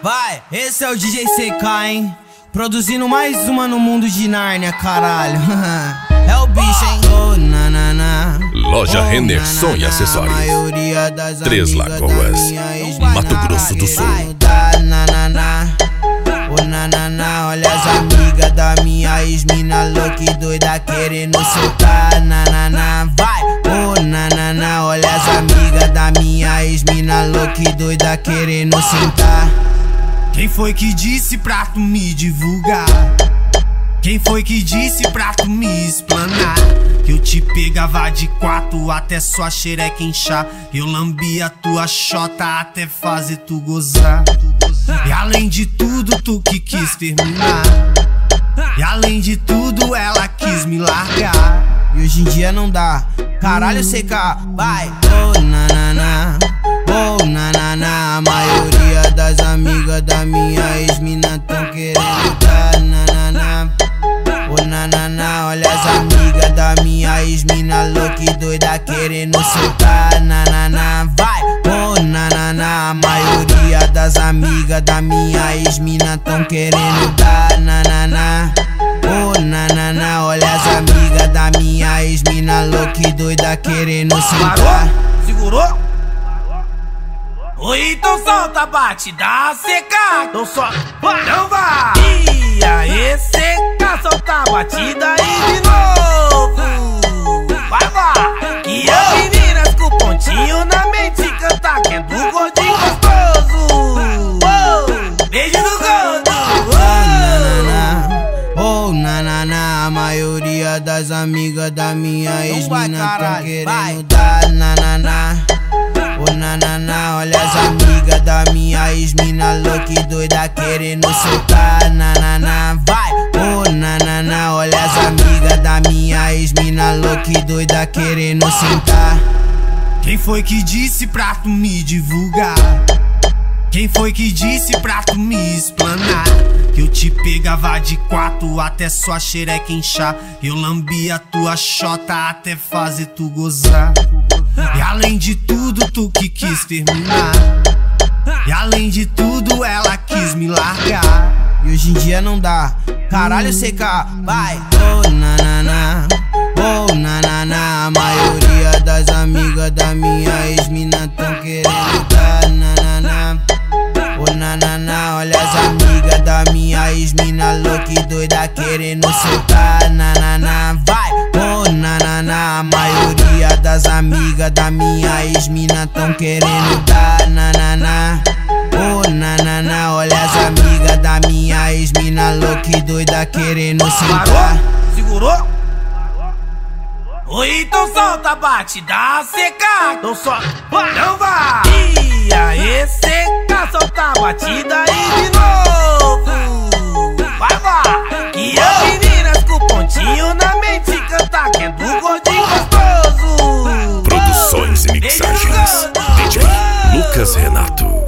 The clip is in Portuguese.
Vai, esse é o DJ CK, hein? Produzindo mais uma no mundo de Nárnia, caralho. É o bicho, hein? Oh, nanana. Loja Renner Som e Acessórios. Três Lagoas, Mato Grosso do Sul. Oh, nanana, olha as amigas da minha ex-mina louca e doida querendo soltar. Nanana, vai. Oh, nanana, olha as amigas da minha ex-mina louca e doida querendo sentar. Quem foi que disse pra tu me divulgar? Quem foi que disse pra tu me explanar? Que eu te pegava de quatro até sua xereca inchar. Eu lambia tua xota até fazer tu gozar. E além de tudo tu que quis terminar. E além de tudo ela quis me largar. E hoje em dia não dá. Caralho, CK, vai. Oh, nanana. Oh, nanana. A maioria das amigas da minha ex-mina tão querendo dar. Nanana. Oh, nanana. Olha as amigas da minha ex-mina louca e doida querendo soltar. Nanana, vai. Oh, nanana. A maioria das amigas da minha ex-mina tão querendo dar. Nanana. Oh, nanana. Olha as amigas da minha ex-mina louca e doida querendo sentar. Parou? Segurou? Oi, então solta a batida, CK. Então só, não vai. E aí, CK, solta a batida aí de novo. Vai. Que as meninas com pontinho na mente canta que é do gordinho gostoso. Beijo do gordo. Oh, nanana. A maioria das amigas da minha ex-mina tão querendo dar. Nanana. Oh, nanana, olha as amigas da minha ex-mina louca e doida querendo soltar. Nanana, vai. Oh, nanana, olha as amigas da minha ex-mina louca e doida querendo sentar. Quem foi que disse pra tu me divulgar? Quem foi que disse pra tu me explanar? Que eu te pegava de quatro até sua xereca inchar. Eu lambia tua xota até fazer tu gozar. E além de tudo tu que quis terminar. E além de tudo ela quis me largar. E hoje em dia não dá. Caralho, CK, vai. Oh, nanana. Oh, nanana. A maioria das amigas da minha ex-mina tão querendo dar. Nanana. Oh, nanana. Olha as amigas da minha ex-mina louca e doida querendo soltar. Nanana, vai. Oh, nanana. A maioria das amigas da minha ex-mina tão querendo dar. Nanana. Oh, nanana. Olha as amigas da minha ex-mina louca e doida querendo sentar. Parou? Segurou? Oi, então solta a batida, CK. Então só, não vai. E aí, CK, solta a batida aí de novo. Vai. Que as meninas com pontinho na mente canta que é do gordinho gostoso. Produções e mixagens DJ Lucas Renato.